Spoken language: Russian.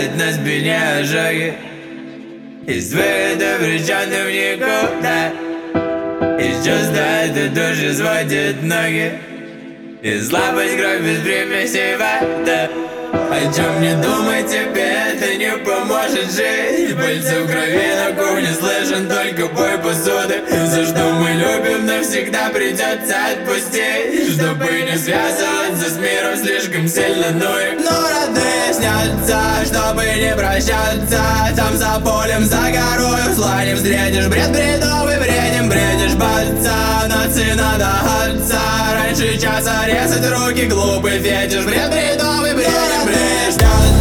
оставит на спине ожоги. Из цвета обреченным в никуда. Из чувства этой души сводит ноги. И слабость кровь без примесей вода. О чем не думай, тебе это не поможет жить. Пыльца в крови на кухне, слышен только бой посуды. За что мы любим, навсегда придется отпустить, чтобы не связываться с миром слишком сильно, но родные снятся, чтобы не прощаться. Там за полем, за горою, сланем встретишь бред бредовый, бредем бредишь пальца. Нации надо отца, раньше часа резать руки, глупый фетиш. Бред бредовый, бредем бредишь пальца.